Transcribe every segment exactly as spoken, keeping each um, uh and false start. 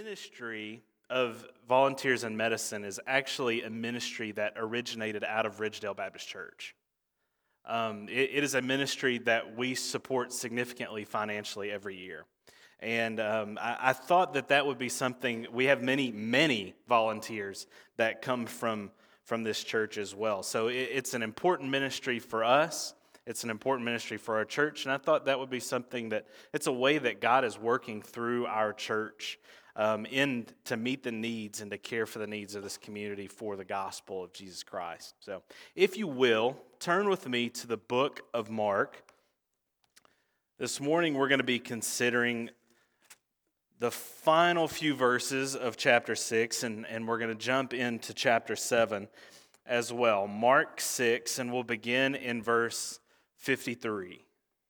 ministry of Volunteers in Medicine is actually a ministry that originated out of Ridgedale Baptist Church. Um, it, it is a ministry that we support significantly financially every year. And um, I, I thought that that would be something. We have many, many volunteers that come from, from this church as well. So it, it's an important ministry for us. It's an important ministry for our church. And I thought that would be something that, it's a way that God is working through our church um, in to meet the needs and to care for the needs of this community for the gospel of Jesus Christ. So if you will, turn with me to the book of Mark. This morning we're going to be considering the final few verses of chapter six, and, and we're going to jump into chapter seven as well. Mark six, and we'll begin in verse fifty-three.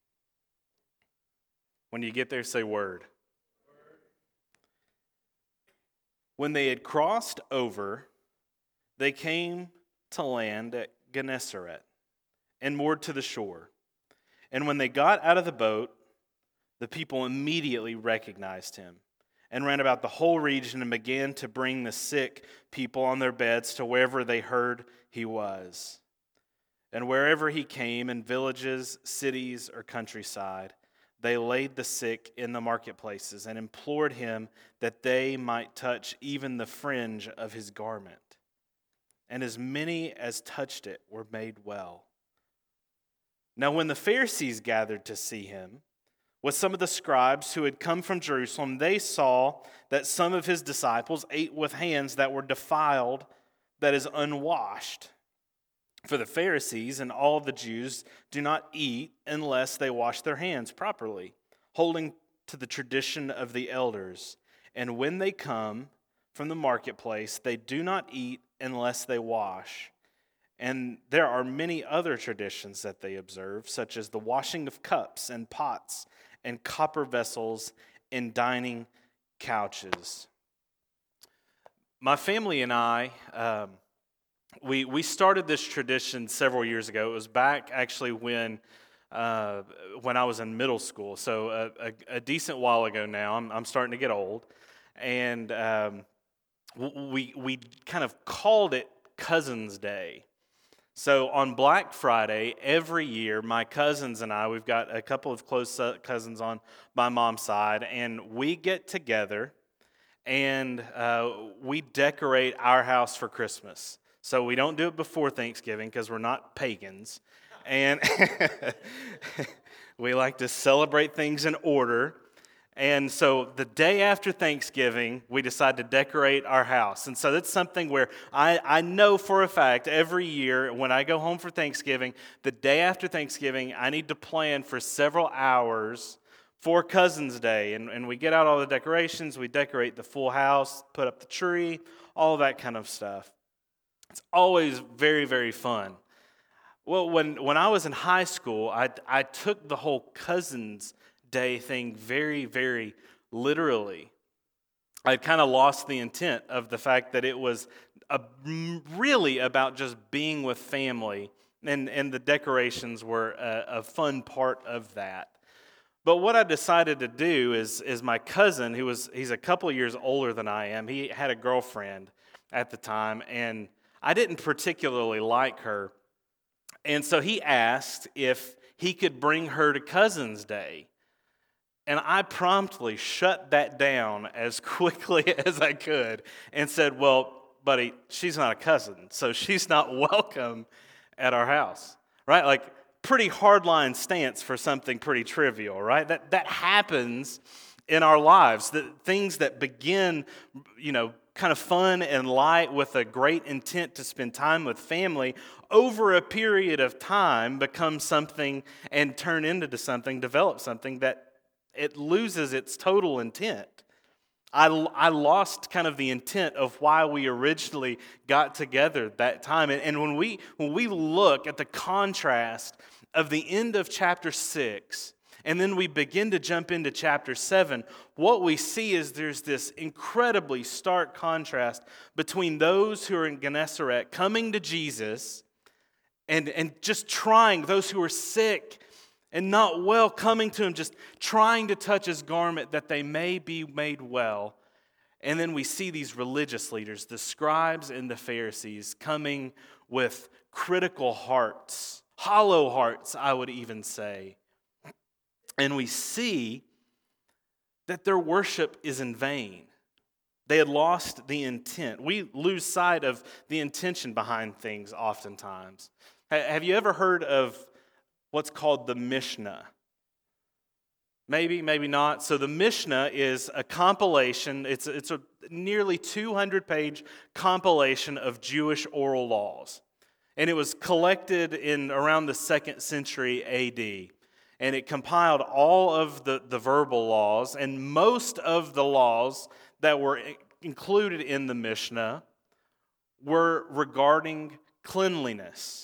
When you get there, say word. When they had crossed over, they came to land at Gennesaret and moored to the shore. And when they got out of the boat, the people immediately recognized him and ran about the whole region and began to bring the sick people on their beds to wherever they heard he was. And wherever he came, in villages, cities, or countryside, they laid the sick in the marketplaces and implored him that they might touch even the fringe of his garment. And as many as touched it were made well. Now when the Pharisees gathered to see him, with some of the scribes who had come from Jerusalem, they saw that some of his disciples ate with hands that were defiled, that is, unwashed. For the Pharisees and all the Jews do not eat unless they wash their hands properly, holding to the tradition of the elders. And when they come from the marketplace, they do not eat unless they wash. And there are many other traditions that they observe, such as the washing of cups and pots and copper vessels and dining couches. My family and I, um, we we started this tradition several years ago. It was back actually when uh, when I was in middle school, so a, a, a decent while ago now. I'm I'm starting to get old, and um, we we kind of called it Cousins Day. So on Black Friday, every year, my cousins and I, we've got a couple of close cousins on my mom's side, and we get together and uh, we decorate our house for Christmas. So we don't do it before Thanksgiving because we're not pagans. And we like to celebrate things in order. And so the day after Thanksgiving, we decide to decorate our house. And so that's something where I, I know for a fact every year when I go home for Thanksgiving, the day after Thanksgiving, I need to plan for several hours for Cousins Day. And, and we get out all the decorations, we decorate the full house, put up the tree, all that kind of stuff. It's always very, very fun. Well, when, when I was in high school, I, I took the whole Cousins Day thing very, very literally. I kind of lost the intent of the fact that it was a, really about just being with family, and, and the decorations were a, a fun part of that. But what I decided to do is, is my cousin, who was he's a couple of years older than I am, he had a girlfriend at the time, and I didn't particularly like her. And so he asked if he could bring her to Cousins Day. And I promptly shut that down as quickly as I could and said, well, buddy, she's not a cousin, so she's not welcome at our house, right? Like, pretty hardline stance for something pretty trivial, right? That that happens in our lives. The things that begin, you know, kind of fun and light with a great intent to spend time with family, over a period of time become something and turn into something, develop something that it loses its total intent. I, I lost kind of the intent of why we originally got together that time. And, and when we when we look at the contrast of the end of chapter six, and then we begin to jump into chapter seven, what we see is there's this incredibly stark contrast between those who are in Gennesaret coming to Jesus and, and just trying, those who are sick and not well, coming to him, just trying to touch his garment that they may be made well. And then we see these religious leaders, the scribes and the Pharisees, coming with critical hearts, hollow hearts, I would even say. And we see that their worship is in vain. They had lost the intent. We lose sight of the intention behind things oftentimes. Have you ever heard of what's called the Mishnah? Maybe, maybe not. So the Mishnah is a compilation, it's, it's a nearly two hundred page compilation of Jewish oral laws. And it was collected in around the second century A D. And it compiled all of the, the verbal laws, and most of the laws that were included in the Mishnah were regarding cleanliness.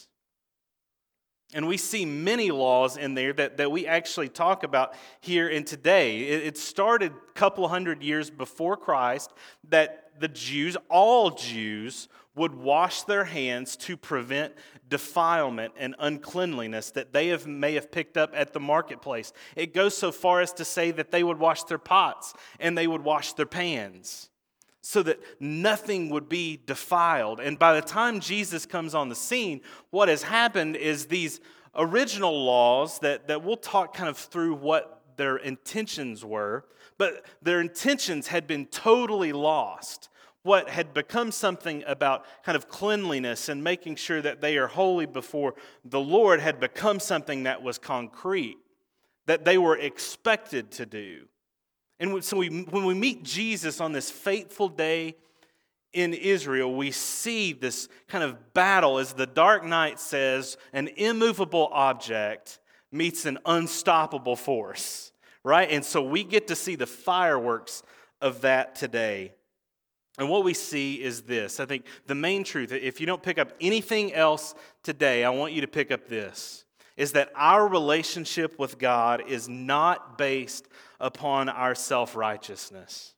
And we see many laws in there that, that we actually talk about here in today. It, it started a couple hundred years before Christ that the Jews, all Jews, would wash their hands to prevent defilement and uncleanliness that they have, may have picked up at the marketplace. It goes so far as to say that they would wash their pots and they would wash their pans so that nothing would be defiled. And by the time Jesus comes on the scene, what has happened is these original laws that, that we'll talk kind of through what their intentions were, but their intentions had been totally lost. What had become something about kind of cleanliness and making sure that they are holy before the Lord had become something that was concrete, that they were expected to do. And so we, when we meet Jesus on this fateful day in Israel, we see this kind of battle, as the Dark Knight says, an immovable object meets an unstoppable force, right? And so we get to see the fireworks of that today. And what we see is this. I think the main truth, if you don't pick up anything else today, I want you to pick up this, is that our relationship with God is not based upon our self-righteousness.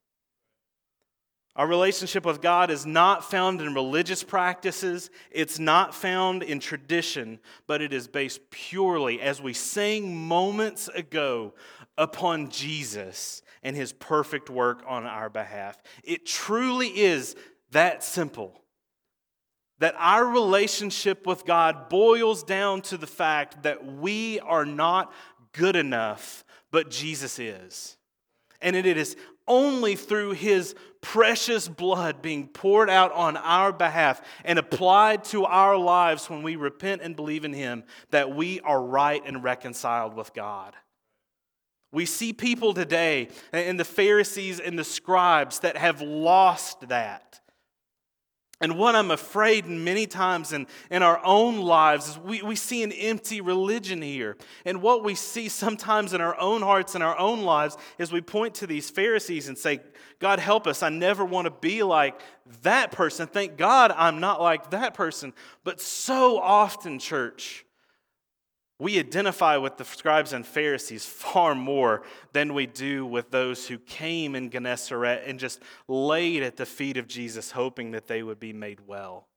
Our relationship with God is not found in religious practices. It's not found in tradition, but it is based purely, as we sang moments ago, upon Jesus and His perfect work on our behalf. It truly is that simple. That our relationship with God boils down to the fact that we are not good enough, but Jesus is. And it is only through His precious blood being poured out on our behalf and applied to our lives when we repent and believe in Him that we are right and reconciled with God. We see people today, and the Pharisees and the scribes, that have lost that. And what I'm afraid many times in, in our own lives is we, we see an empty religion here. And what we see sometimes in our own hearts and our own lives is we point to these Pharisees and say, God help us, I never want to be like that person. Thank God I'm not like that person. But so often, church, we identify with the scribes and Pharisees far more than we do with those who came in Gennesaret and just laid at the feet of Jesus, hoping that they would be made well.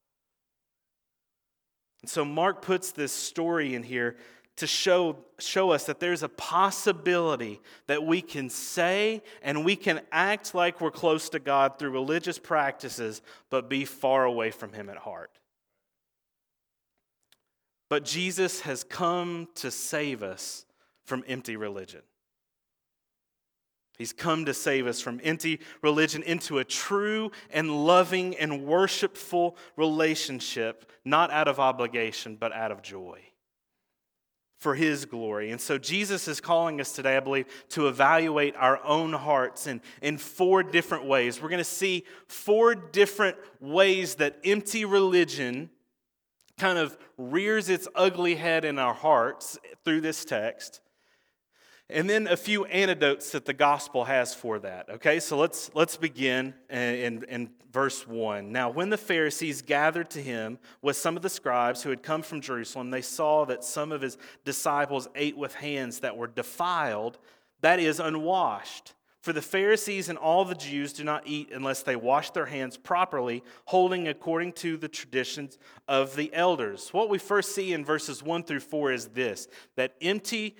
And so Mark puts this story in here to show, show us that there's a possibility that we can say and we can act like we're close to God through religious practices, but be far away from Him at heart. But Jesus has come to save us from empty religion. He's come to save us from empty religion into a true and loving and worshipful relationship, not out of obligation, but out of joy, for His glory. And so Jesus is calling us today, I believe, to evaluate our own hearts in, in four different ways. We're going to see four different ways that empty religion kind of rears its ugly head in our hearts through this text. And then a few antidotes that the gospel has for that. Okay, so let's let's begin in, in verse one. Now, when the Pharisees gathered to Him with some of the scribes who had come from Jerusalem, they saw that some of His disciples ate with hands that were defiled, that is, unwashed. For the Pharisees and all the Jews do not eat unless they wash their hands properly, holding according to the traditions of the elders. What we first see in verses one through four is this, that empty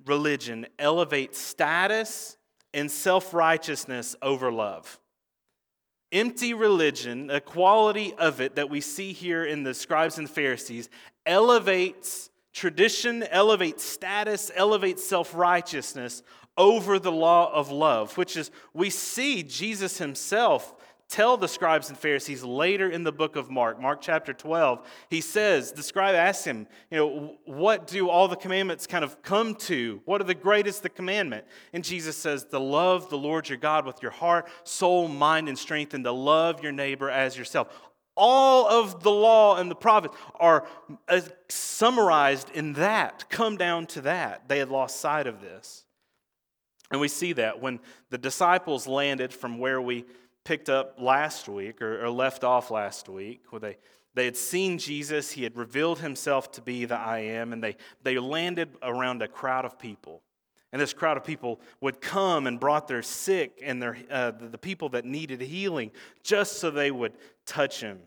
religion elevates status and self-righteousness over love. empty religion, a quality of it that we see here in the scribes and Pharisees, elevates tradition, elevates status, elevates self-righteousness over the law of love, which is, we see Jesus himself tell the scribes and Pharisees later in the book of Mark, Mark chapter twelve. He says, the scribe asks him, you know, what do all the commandments kind of come to? What are the greatest the commandment? And Jesus says, to love the Lord your God with your heart, soul, mind, and strength, and to love your neighbor as yourself. All of the law and the prophets are summarized in that, come down to that. They had lost sight of this. And we see that when the disciples landed from where we picked up last week, or, or left off last week, where they, they had seen Jesus, he had revealed himself to be the I Am, and they, they landed around a crowd of people. And this crowd of people would come and brought their sick and their uh, the people that needed healing just so they would touch him.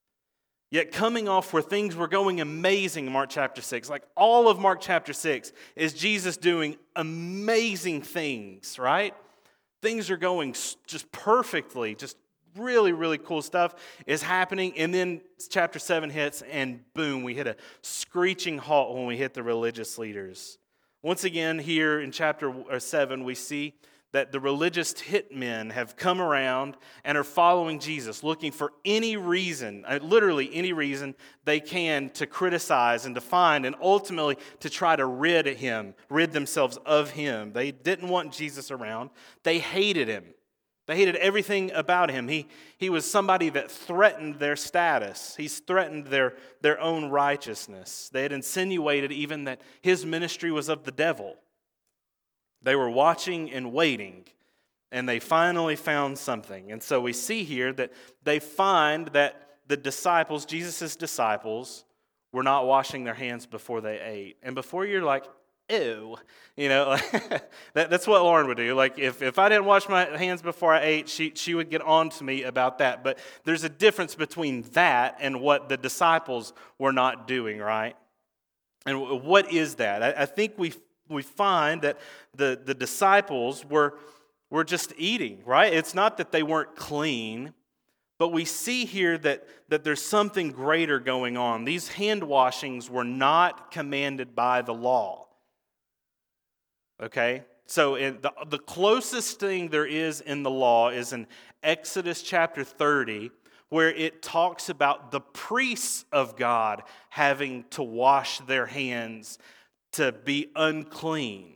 Yet coming off where things were going amazing in Mark chapter six, like all of Mark chapter six is Jesus doing amazing things, right? Things are going just perfectly, just really, really cool stuff is happening. And then chapter seven hits and boom, we hit a screeching halt when we hit the religious leaders. Once again, here in chapter seven, we see that the religious hitmen have come around and are following Jesus, looking for any reason, literally any reason they can to criticize and to find and ultimately to try to rid him, rid themselves of him. They didn't want Jesus around. They hated him. They hated everything about him. He, he was somebody that threatened their status. He's threatened their, their own righteousness. They had insinuated even that his ministry was of the devil. They were watching and waiting, and they finally found something. And so we see here that they find that the disciples, Jesus' disciples, were not washing their hands before they ate. And before you're like, ew, you know, that, that's what Lauren would do. Like, if, if I didn't wash my hands before I ate, she, she would get on to me about that. But there's a difference between that and what the disciples were not doing, right? And what is that? I, I think we we find that the, the disciples were, were just eating, right? It's not that they weren't clean, but we see here that, that there's something greater going on. These hand washings were not commanded by the law. Okay? So in the, the closest thing there is in the law is in Exodus chapter thirty, where it talks about the priests of God having to wash their hands to be unclean.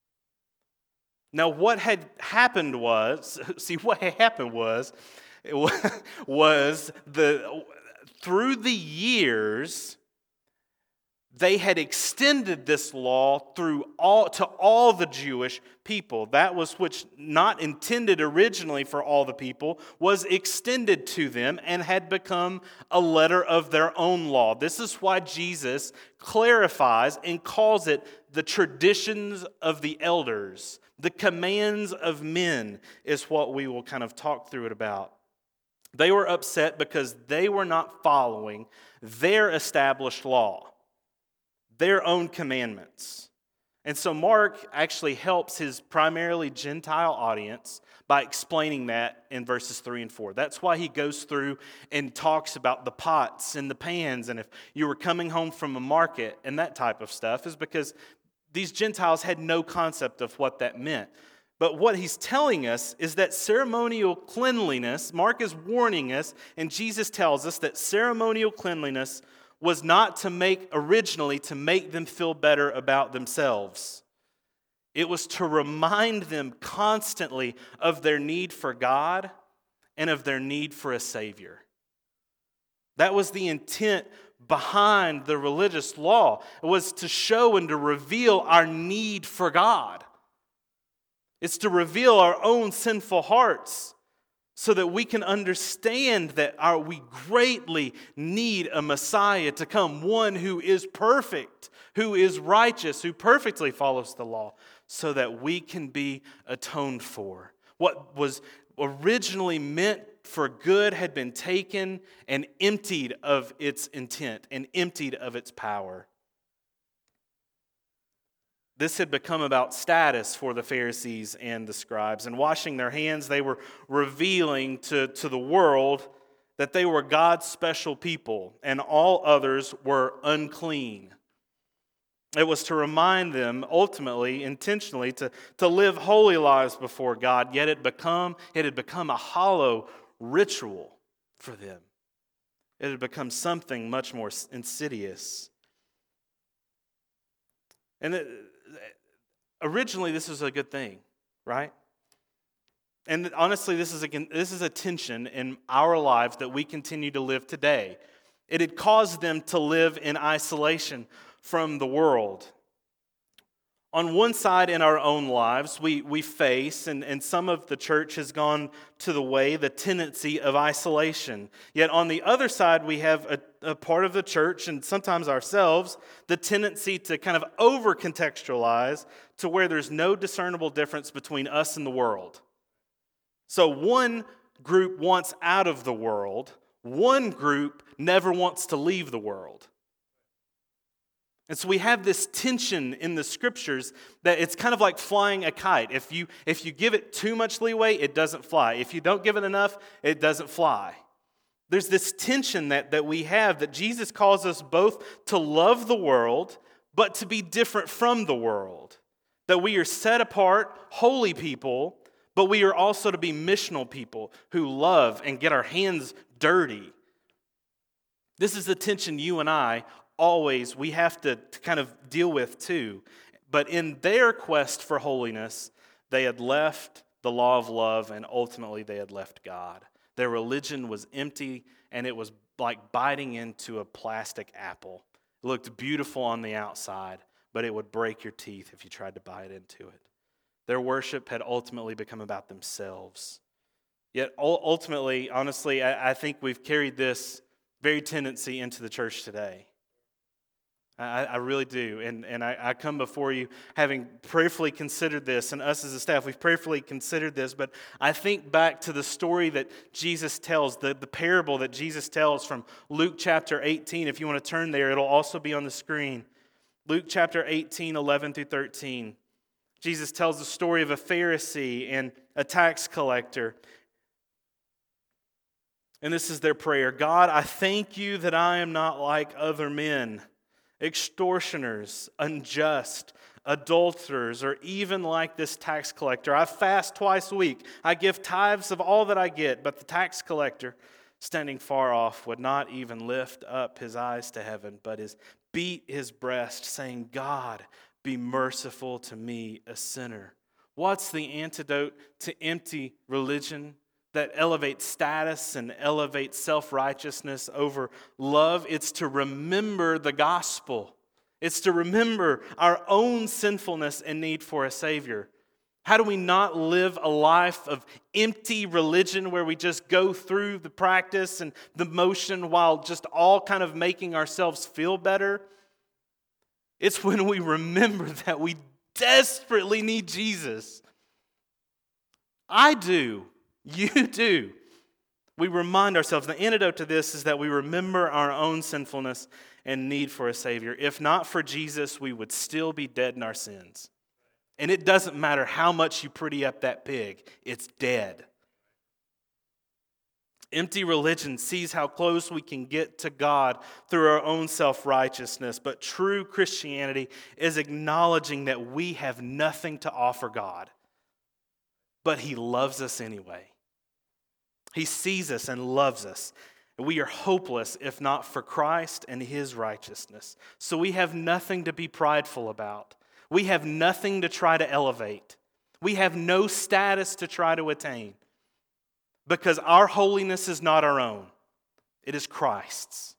Now, what had happened was, see, what had happened was, it was the through the years, they had extended this law through all to all the Jewish people. That was which not intended originally for all the people, was extended to them and had become a letter of their own law. This is why Jesus clarifies and calls it the traditions of the elders. The commands of men is what we will kind of talk through it about. They were upset because they were not following their established law, their own commandments. And so Mark actually helps his primarily Gentile audience by explaining that in verses three and four. That's why he goes through and talks about the pots and the pans, and if you were coming home from a market and that type of stuff, is because these Gentiles had no concept of what that meant. But what he's telling us is that ceremonial cleanliness, Mark is warning us, and Jesus tells us that ceremonial cleanliness was not to make, originally, to make them feel better about themselves. It was to remind them constantly of their need for God and of their need for a Savior. That was the intent behind the religious law. It was to show and to reveal our need for God. It's to reveal our own sinful hearts, so that we can understand that our, we greatly need a Messiah to come, one who is perfect, who is righteous, who perfectly follows the law, so that we can be atoned for. What was originally meant for good had been taken and emptied of its intent and emptied of its power. This had become about status for the Pharisees and the scribes. And washing their hands, they were revealing to, to the world that they were God's special people and all others were unclean. It was to remind them, ultimately, intentionally, to, to live holy lives before God, yet it, become, it had become a hollow ritual for them. It had become something much more insidious. And it, originally, this was a good thing, right? And honestly, this is a this is a tension in our lives that we continue to live today. It had caused them to live in isolation from the world. On one side in our own lives, we, we face, and, and some of the church has gone to the way, the tendency of isolation. Yet on the other side, we have a, a part of the church, and sometimes ourselves, the tendency to kind of over-contextualize to where there's no discernible difference between us and the world. So one group wants out of the world, one group never wants to leave the world. And so we have this tension in the scriptures that it's kind of like flying a kite. If you, if you give it too much leeway, it doesn't fly. If you don't give it enough, it doesn't fly. There's this tension that, that we have that Jesus calls us both to love the world, but to be different from the world. That we are set apart, holy people, but we are also to be missional people who love and get our hands dirty. This is the tension you and I always, we have to, to kind of deal with too. But in their quest for holiness, they had left the law of love and ultimately they had left God. Their religion was empty and it was like biting into a plastic apple. It looked beautiful on the outside, but it would break your teeth if you tried to bite into it. Their worship had ultimately become about themselves. Yet ultimately, honestly, I, I think we've carried this very tendency into the church today. I, I really do. And, and I, I come before you having prayerfully considered this, and us as a staff, we've prayerfully considered this, but I think back to the story that Jesus tells, the, the parable that Jesus tells from Luke chapter eighteen. If you want to turn there, it'll also be on the screen. Luke chapter eighteen, eleven through thirteen. Jesus tells the story of a Pharisee and a tax collector. And this is their prayer. God, I thank you that I am not like other men, extortioners, unjust, adulterers, or even like this tax collector. I fast twice a week. I give tithes of all that I get. But the tax collector, standing far off, would not even lift up his eyes to heaven, but is beat his breast, saying, God, be merciful to me, a sinner. What's the antidote to empty religion that elevates status and elevates self-righteousness over love? It's to remember the gospel. It's to remember our own sinfulness and need for a Savior. How do we not live a life of empty religion where we just go through the practice and the motion while just all kind of making ourselves feel better? It's when we remember that we desperately need Jesus. I do. You do. We remind ourselves, the antidote to this is that we remember our own sinfulness and need for a Savior. If not for Jesus, we would still be dead in our sins. And it doesn't matter how much you pretty up that pig, it's dead. Empty religion sees how close we can get to God through our own self-righteousness, but true Christianity is acknowledging that we have nothing to offer God, but He loves us anyway. He sees us and loves us. We are hopeless if not for Christ and His righteousness. So we have nothing to be prideful about. We have nothing to try to elevate. We have no status to try to attain. Because our holiness is not our own. It is Christ's.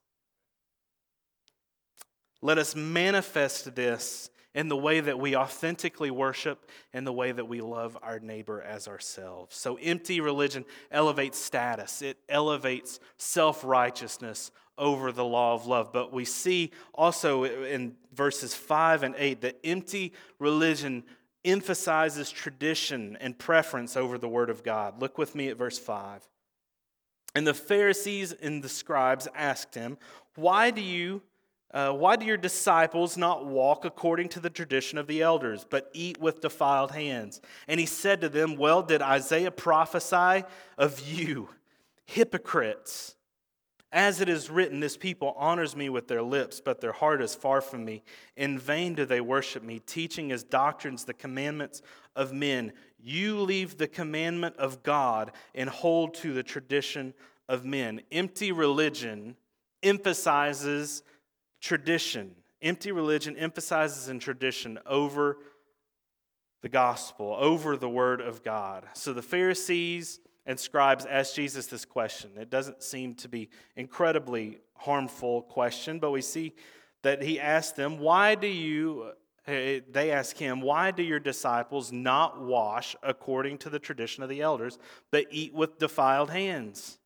Let us manifest this in the way that we authentically worship and the way that we love our neighbor as ourselves. So empty religion elevates status. It elevates self-righteousness over the law of love. But we see also in verses five and eight that empty religion emphasizes tradition and preference over the Word of God. Look with me at verse five. And the Pharisees and the scribes asked him, "Why do you Uh, why do your disciples not walk according to the tradition of the elders, but eat with defiled hands? And he said to them, well, did Isaiah prophesy of you, hypocrites? As it is written, this people honors me with their lips, but their heart is far from me. In vain do they worship me, teaching as doctrines the commandments of men. You leave the commandment of God and hold to the tradition of men. Empty religion emphasizes tradition. Empty religion emphasizes in tradition over the gospel, over the word of God. So the Pharisees and scribes asked Jesus this question. It doesn't seem to be incredibly harmful question, but we see that he asked them, why do you, they ask him, why do your disciples not wash according to the tradition of the elders, but eat with defiled hands?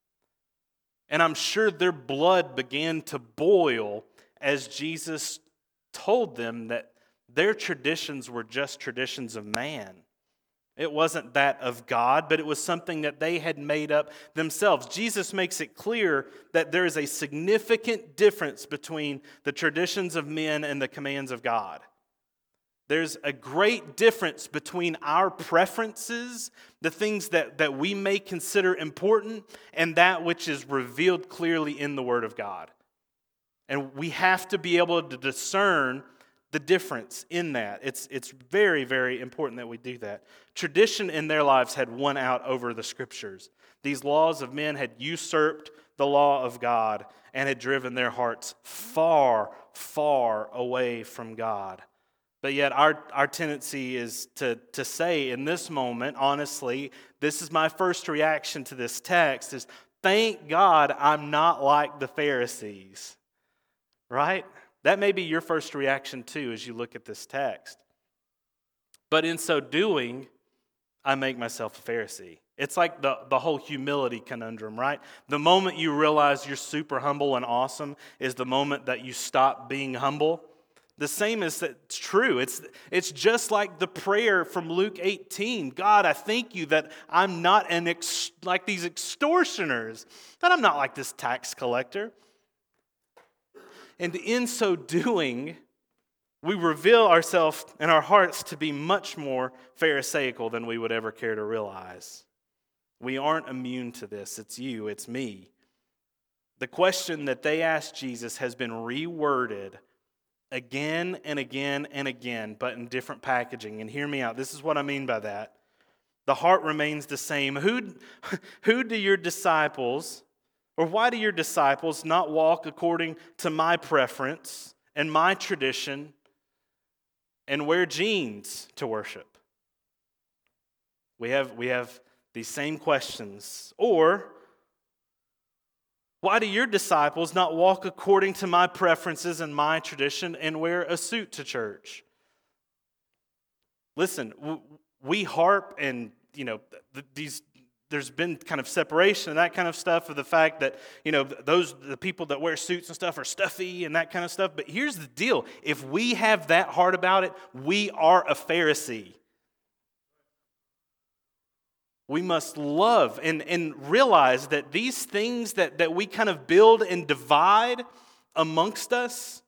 And I'm sure their blood began to boil as Jesus told them that their traditions were just traditions of man. It wasn't that of God, but it was something that they had made up themselves. Jesus makes it clear that there is a significant difference between the traditions of men and the commands of God. There's a great difference between our preferences, the things that, that we may consider important, and that which is revealed clearly in the Word of God. And we have to be able to discern the difference in that. It's, it's very, very important that we do that. Tradition in their lives had won out over the Scriptures. These laws of men had usurped the law of God and had driven their hearts far, far away from God. But yet our, our tendency is to, to say in this moment, honestly, this is my first reaction to this text, is thank God I'm not like the Pharisees. Right? That may be your first reaction too as you look at this text. But in so doing, I make myself a Pharisee. It's like the, the whole humility conundrum, right? The moment you realize you're super humble and awesome is the moment that you stop being humble. The same is it's true. It's, it's just like the prayer from Luke eighteen. God, I thank you that I'm not an ex, like these extortioners, that I'm not like this tax collector. And in so doing, we reveal ourselves and our hearts to be much more Pharisaical than we would ever care to realize. We aren't immune to this. It's you, it's me. The question that they asked Jesus has been reworded again and again and again, but in different packaging. And hear me out. This is what I mean by that. The heart remains the same. Who, who do your disciples... Or why do your disciples not walk according to my preference and my tradition and wear jeans to worship? We have, we have these same questions. Or why do your disciples not walk according to my preferences and my tradition and wear a suit to church? Listen, we harp and, you know, these... There's been kind of separation and that kind of stuff of the fact that, you know, those the people that wear suits and stuff are stuffy and that kind of stuff. But here's the deal. If we have that heart about it, we are a Pharisee. We must love and, and realize that these things that, that we kind of build and divide amongst us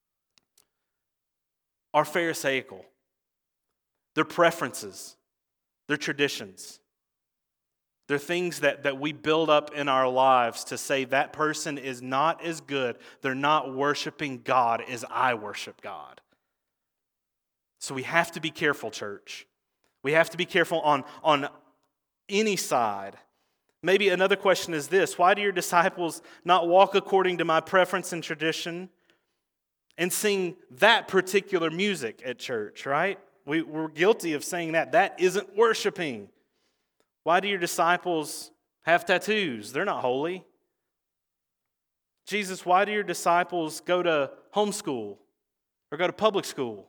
are Pharisaical. They're preferences. They're traditions. They're things that, that we build up in our lives to say that person is not as good, they're not worshiping God as I worship God. So we have to be careful, church. We have to be careful on, on any side. Maybe another question is this: why do your disciples not walk according to my preference and tradition and sing that particular music at church, right? We, we're guilty of saying that. That isn't worshiping. Why do your disciples have tattoos? They're not holy. Jesus, why do your disciples go to homeschool or go to public school?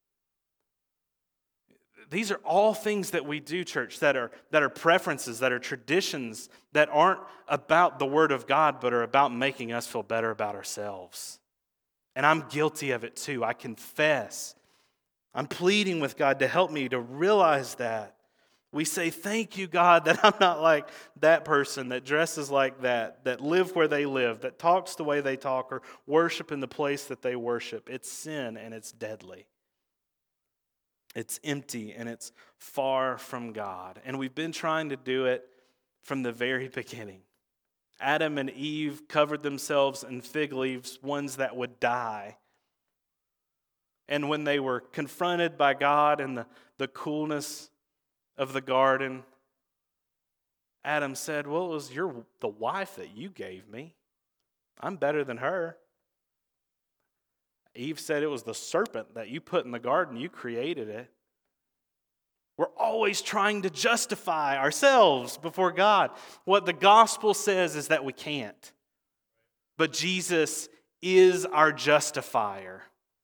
These are all things that we do, church, that are, that are preferences, that are traditions, that aren't about the Word of God, but are about making us feel better about ourselves. And I'm guilty of it too. I confess. I'm pleading with God to help me to realize that. We say, thank you, God, that I'm not like that person that dresses like that, that live where they live, that talks the way they talk, or worship in the place that they worship. It's sin and it's deadly. It's empty and it's far from God. And we've been trying to do it from the very beginning. Adam and Eve covered themselves in fig leaves, ones that would die. And when they were confronted by God in the, the coolness of the garden, Adam said, well, it was your, the wife that you gave me. I'm better than her. Eve said it was the serpent that you put in the garden. You created it. We're always trying to justify ourselves before God. What the gospel says is that we can't. But Jesus is our justifier.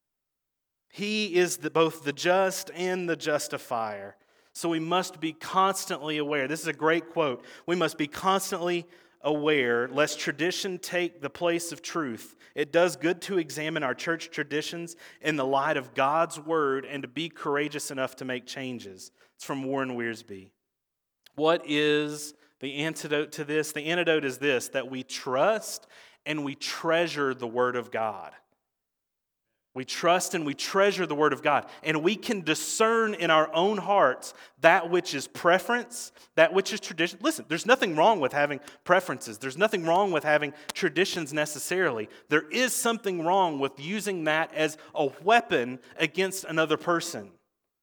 He is the, both the just and the justifier. So we must be constantly aware. This is a great quote. We must be constantly aware lest tradition take the place of truth. It does good to examine our church traditions in the light of God's word and to be courageous enough to make changes. It's from Warren Wiersbe. What is the antidote to this? The antidote is this, that we trust and we treasure the word of God. We trust and we treasure the Word of God. And we can discern in our own hearts that which is preference, that which is tradition. Listen, there's nothing wrong with having preferences. There's nothing wrong with having traditions necessarily. There is something wrong with using that as a weapon against another person.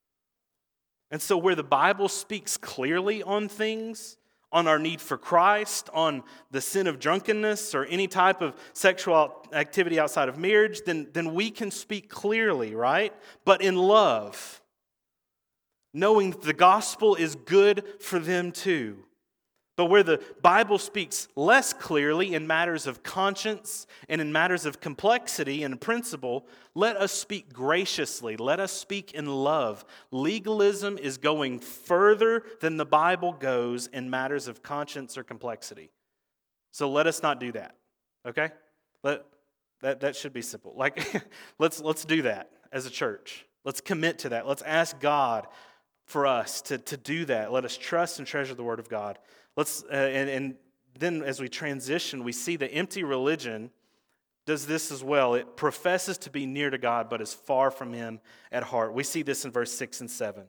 And so where the Bible speaks clearly on things, on our need for Christ, on the sin of drunkenness or any type of sexual activity outside of marriage, then, then we can speak clearly, right? But in love, knowing the gospel is good for them too. But where the Bible speaks less clearly in matters of conscience and in matters of complexity and principle, let us speak graciously. Let us speak in love. Legalism is going further than the Bible goes in matters of conscience or complexity. So let us not do that, okay? Let, that, that should be simple. Like, let's, let's do that as a church. Let's commit to that. Let's ask God for us to, to do that. Let us trust and treasure the Word of God. Let's uh, and, and then as we transition, we see the empty religion does this as well. It professes to be near to God, but is far from Him at heart. We see this in verse six and seven.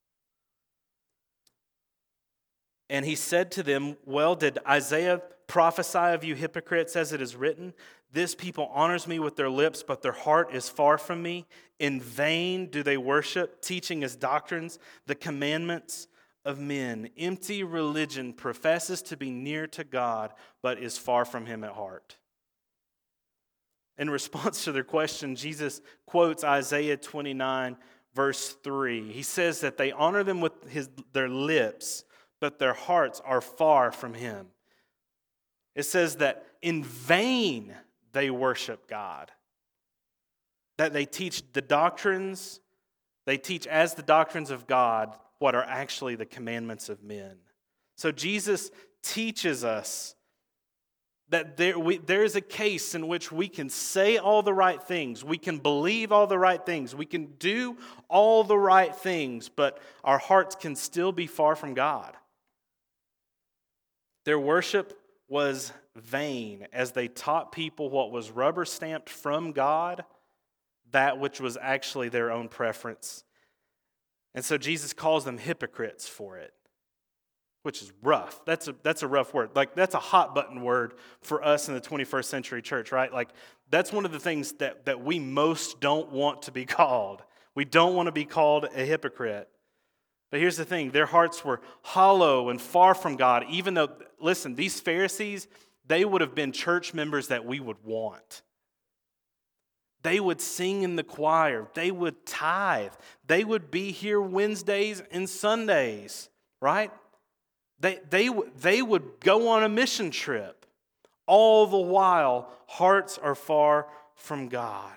And he said to them, well, did Isaiah prophesy of you hypocrites, as it is written? This people honors me with their lips, but their heart is far from me. In vain do they worship, teaching as doctrines the commandments of men. Empty religion professes to be near to God, but is far from Him at heart. In response to their question, Jesus quotes Isaiah twenty-nine, verse three. He says that they honor them with his, their lips, but their hearts are far from Him. It says that in vain they worship God. That they teach the doctrines, they teach as the doctrines of God what are actually the commandments of men. So Jesus teaches us that there, we, there is a case in which we can say all the right things, we can believe all the right things, we can do all the right things, but our hearts can still be far from God. Their worship was vain as they taught people what was rubber stamped from God, that which was actually their own preference. And so Jesus calls them hypocrites for it, which is rough. That's a, that's a rough word. Like, that's a hot button word for us in the twenty-first century church, right? Like, that's one of the things that, that we most don't want to be called. We don't want to be called a hypocrite. But here's the thing, their hearts were hollow and far from God, even though, listen, these Pharisees, they would have been church members that we would want. They would sing in the choir. They would tithe. They would be here Wednesdays and Sundays, right? They, they, they would go on a mission trip. All the while, hearts are far from God.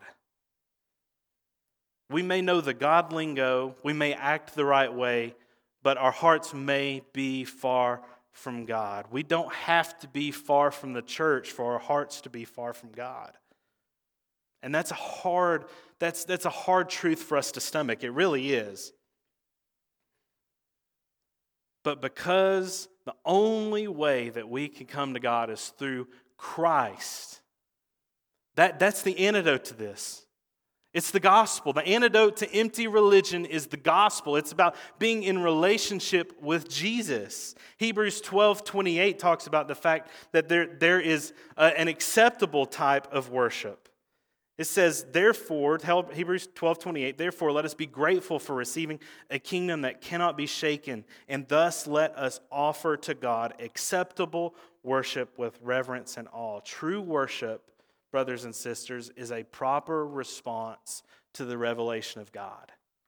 We may know the God lingo, we may act the right way, but our hearts may be far from God. We don't have to be far from the church for our hearts to be far from God. And that's a hard, that's, that's a hard truth for us to stomach. It really is. but because the only way that we can come to God is through Christ. That, that's the antidote to this. It's the gospel. The antidote to empty religion is the gospel. It's about being in relationship with Jesus. Hebrews twelve twenty-eight talks about the fact that there, there is a, an acceptable type of worship. It says, therefore, Hebrews twelve twenty-eight, therefore let us be grateful for receiving a kingdom that cannot be shaken, and thus let us offer to God acceptable worship with reverence and awe. True worship, brothers and sisters, is a proper response to the revelation of God.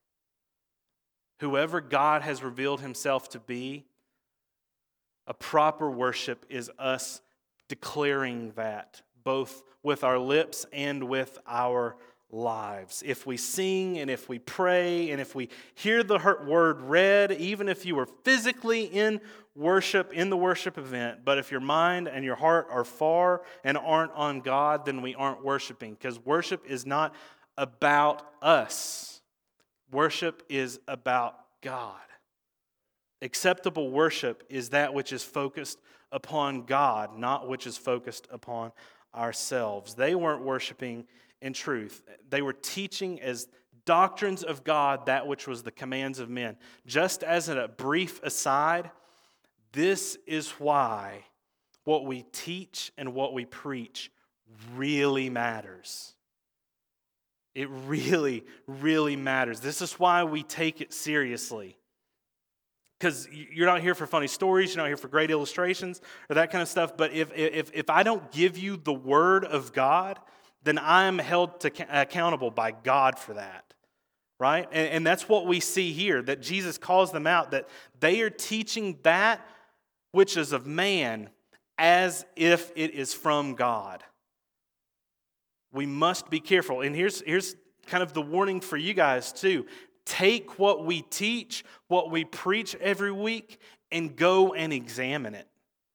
Whoever God has revealed himself to be, a proper worship is us declaring that, both with our lips and with our lives. If we sing and if we pray and if we hear the word read, even if you were physically in worship, in the worship event, but if your mind and your heart are far and aren't on God, then we aren't worshiping, because worship is not about us. Worship is about God. Acceptable worship is that which is focused upon God, not which is focused upon ourselves. They weren't worshiping in truth. They were teaching as doctrines of God that which was the commands of men. Just as a brief aside, this is why what we teach and what we preach really matters. It really, really matters. This is why we take it seriously. Because you're not here for funny stories, you're not here for great illustrations or that kind of stuff. But if, if, if I don't give you the Word of God, then I am held to, accountable by God for that. Right? And, and that's what we see here, that Jesus calls them out, that they are teaching that which is of man as if it is from God. We must be careful. And here's, here's kind of the warning for you guys too. Take what we teach, what we preach every week, and go and examine it.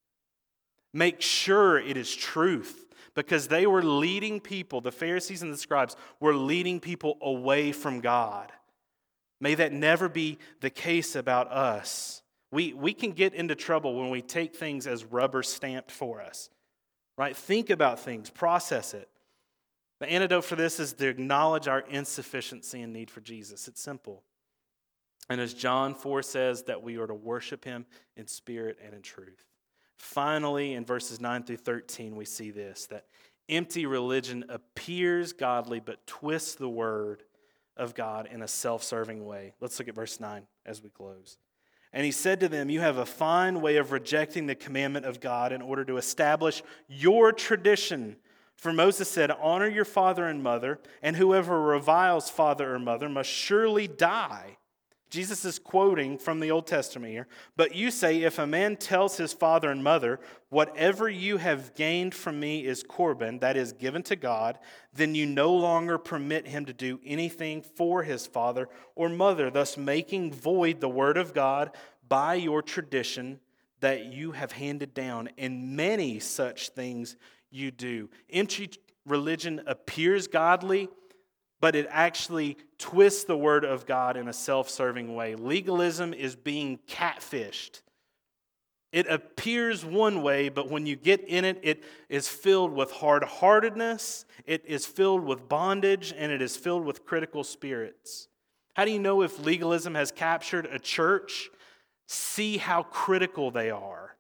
Make sure it is truth, because they were leading people, the Pharisees and the scribes were leading people away from God. May that never be the case about us. We, we can get into trouble when we take things as rubber stamped for us. Right? Think about things, process it. The antidote for this is to acknowledge our insufficiency and need for Jesus. It's simple. And as John four says, that we are to worship him in spirit and in truth. Finally, in verses nine through thirteen, we see this, that empty religion appears godly but twists the word of God in a self-serving way. Let's look at verse nine as we close. And he said to them, you have a fine way of rejecting the commandment of God in order to establish your tradition. For Moses said, honor your father and mother, and whoever reviles father or mother must surely die. Jesus is quoting from the Old Testament here. But you say, if a man tells his father and mother, whatever you have gained from me is Corban, that is given to God, then you no longer permit him to do anything for his father or mother, thus making void the word of God by your tradition that you have handed down. And many such things you do. Empty religion appears godly, but it actually twists the word of God in a self-serving way. Legalism is being catfished. It appears one way, but when you get in it, it is filled with hard-heartedness, it is filled with bondage, and it is filled with critical spirits. How do you know if legalism has captured a church? See how critical they are.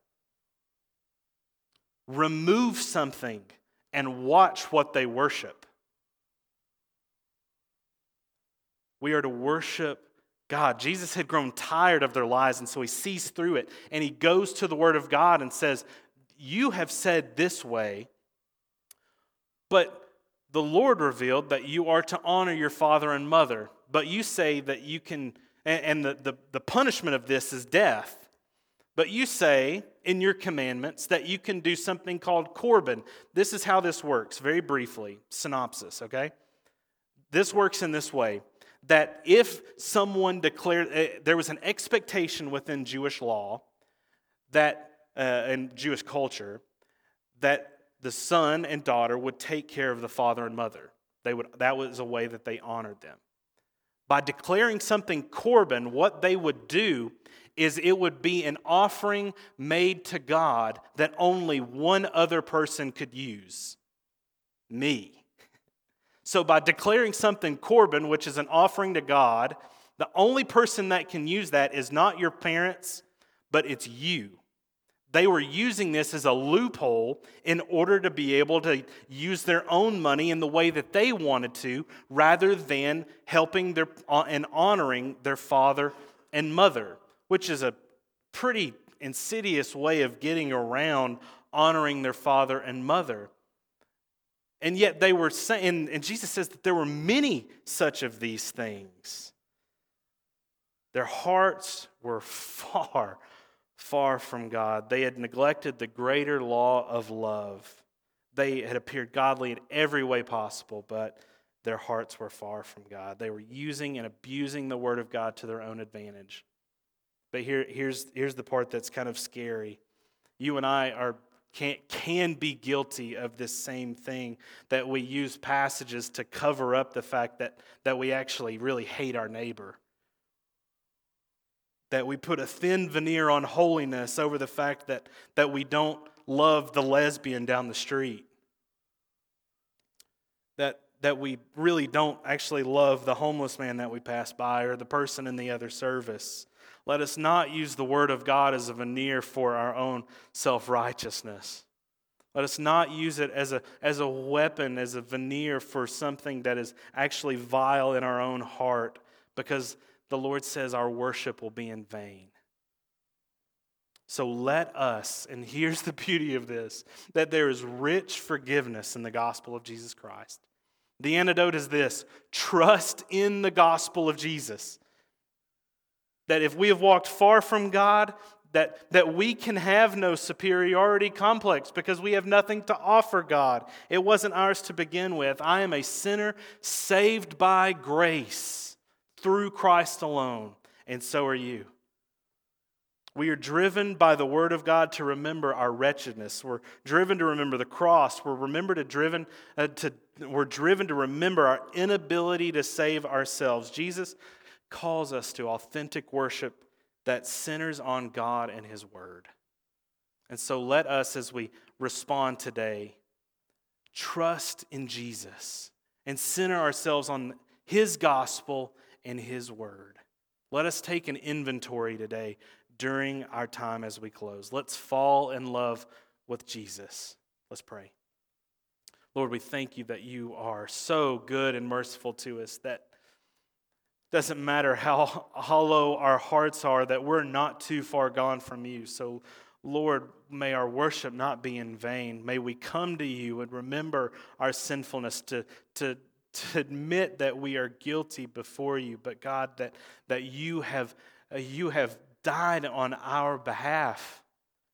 Remove something and watch what they worship. We are to worship God. Jesus had grown tired of their lies, and so he sees through it, and he goes to the Word of God and says, you have said this way, but the Lord revealed that you are to honor your father and mother, but you say that you can, and the, the, the punishment of this is death. But you say in your commandments that you can do something called Corban. This is how this works, very briefly, synopsis, okay? This works in this way, that if someone declared, uh, there was an expectation within Jewish law, that uh, and Jewish culture, that the son and daughter would take care of the father and mother. They would. That was a way that they honored them. By declaring something Corban, what they would do is it would be an offering made to God that only one other person could use. Me. So by declaring something Corban, which is an offering to God, the only person that can use that is not your parents, but it's you. They were using this as a loophole in order to be able to use their own money in the way that they wanted to, rather than helping their and honoring their father and mother, which is a pretty insidious way of getting around honoring their father and mother. And yet they were saying, and Jesus says that there were many such of these things. Their hearts were far far from God. They had neglected the greater law of love. They had appeared godly in every way possible, but their hearts were far from God. They were using and abusing the word of God to their own advantage. But here, here's, here's the part that's kind of scary. You and I are can, can be guilty of this same thing, that we use passages to cover up the fact that, that we actually really hate our neighbor. That we put a thin veneer on holiness over the fact that, that we don't love the lesbian down the street. That, that we really don't actually love the homeless man that we pass by or the person in the other service. Let us not use the word of God as a veneer for our own self-righteousness. Let us not use it as a, as a weapon, as a veneer for something that is actually vile in our own heart, because the Lord says our worship will be in vain. So let us, and here's the beauty of this, that there is rich forgiveness in the gospel of Jesus Christ. The antidote is this: trust in the gospel of Jesus. That if we have walked far from God, that, that we can have no superiority complex because we have nothing to offer God. It wasn't ours to begin with. I am a sinner saved by grace through Christ alone, and so are you. We are driven by the word of God to remember our wretchedness. We're driven to remember the cross. We're remember to driven uh, to we're driven to remember our inability to save ourselves. Jesus calls us to authentic worship that centers on God and His word. And so let us, as we respond today, trust in Jesus and center ourselves on His gospel and His word. Let us take an inventory today during our time as we close. Let's fall in love with Jesus. Let's pray. Lord, we thank you that you are so good and merciful to us, that doesn't matter how hollow our hearts are, that we're not too far gone from you. So, Lord, may our worship not be in vain. May we come to you and remember our sinfulness, to, to to admit that we are guilty before you, but God, that, that you have, uh, you have died on our behalf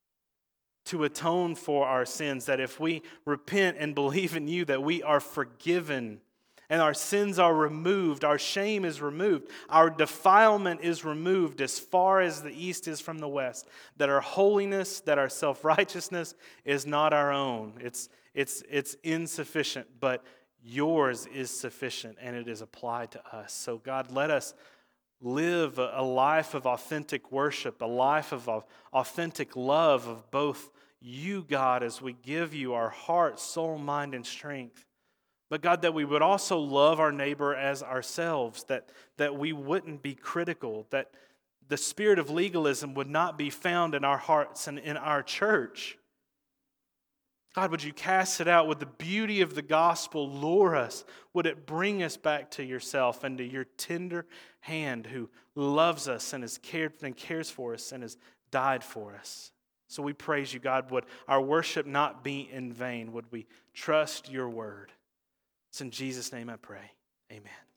to atone for our sins, that if we repent and believe in you, that we are forgiven and our sins are removed, our shame is removed, our defilement is removed as far as the east is from the west, that our holiness, that our self-righteousness is not our own. It's, it's, it's insufficient, but yours is sufficient, and it is applied to us. So God, let us live a life of authentic worship, a life of authentic love of both you, God, as we give you our heart, soul, mind, and strength. But God, that we would also love our neighbor as ourselves, that, that we wouldn't be critical, that the spirit of legalism would not be found in our hearts and in our church. God, would you cast it out? Would the beauty of the gospel lure us? Would it bring us back to yourself and to your tender hand who loves us and has cared and cares for us and has died for us? So we praise you, God. Would our worship not be in vain? Would we trust your word? It's in Jesus' name I pray. Amen.